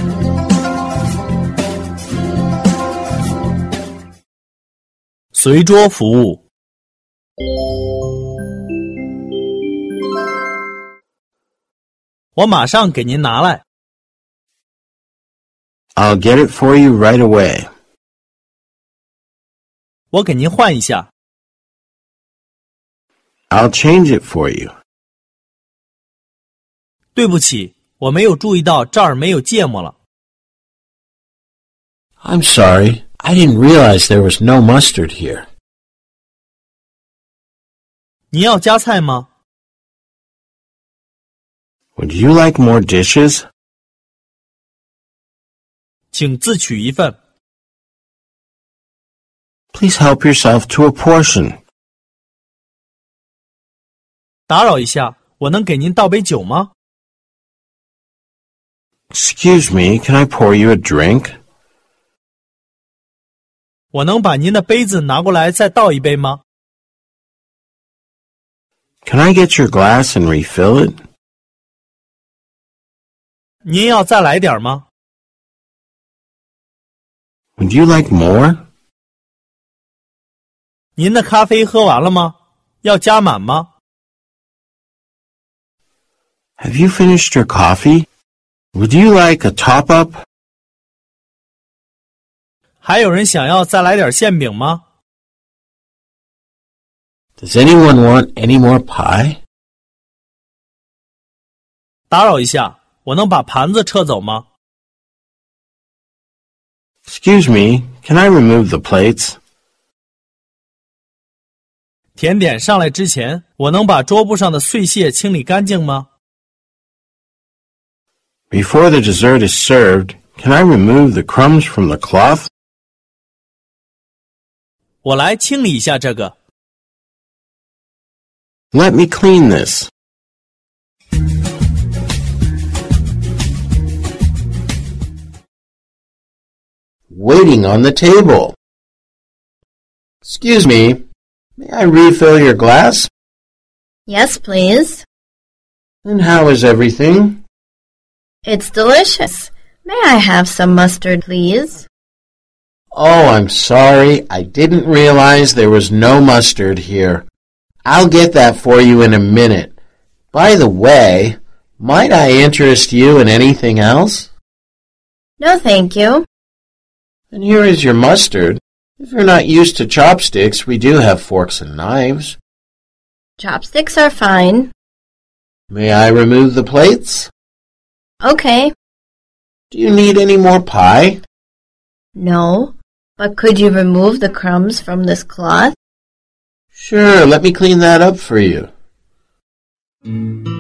随桌服务。我马上给您拿来。 I'll get it for you right away. 我给您换一下。 I'll change it for you. 对不起，我没有注意到这儿没有芥末了。 I'm sorry. I didn't realize there was no mustard here. 您要加菜吗？ Would you like more dishes? 请自取一份。 Please help yourself to a portion. 打扰一下，我能给您倒杯酒吗？ Excuse me, can I pour you a drink? 我能把您的杯子拿过来再倒一杯吗？ Can I get your glass and refill it? 您要再来点吗？ Would you like more? 您的咖啡喝完了吗？要加满吗？ Have you finished your coffee? Would you like a top-up? 还有人想要再来点馅饼吗？ Does anyone want any more pie? 打扰一下，我能把盘子撤走吗？ Excuse me, can I remove the plates? 甜点上来之前，我能把桌布上的碎屑清理干净吗？ Before the dessert is served, can I remove the crumbs from the cloth? 我来清理一下这个。 Let me clean this. Waiting on the table. Excuse me, may I refill your glass? Yes, please. And how is everything? It's delicious. May I have some mustard, please? Oh, I'm sorry. I didn't realize there was no mustard here. I'll get that for you in a minute. By the way, might I interest you in anything else? No, thank you. And here is your mustard. If you're not used to chopsticks, we do have forks and knives. Chopsticks are fine. May I remove the plates? Okay. Do you need any more pie? No, but could you remove the crumbs from this cloth? Sure, let me clean that up for you.